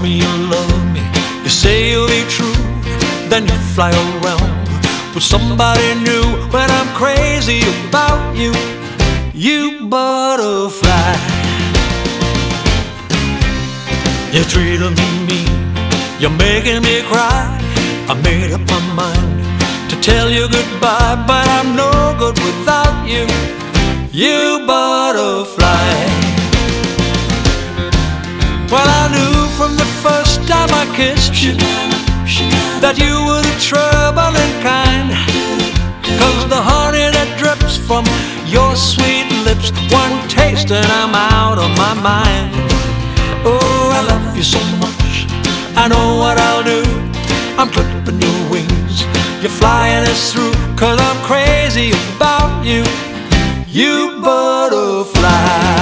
me you love me, you say you'll be true, then you fly around with somebody new. When I'm crazy about you, you butterfly. You're treating me mean, you're making me cry. I made up my mind to tell you goodbye, but I'm no good without you, you butterfly. Well, I knew from the first time I kissed you that you were the trouble and kind, 'cause the honey that drips from your sweet lips, one taste and I'm out of my mind. Oh, I love you so much, I know what I'll do. I'm clipping your wings, you're flying us through, 'cause I'm crazy about you, you butterfly.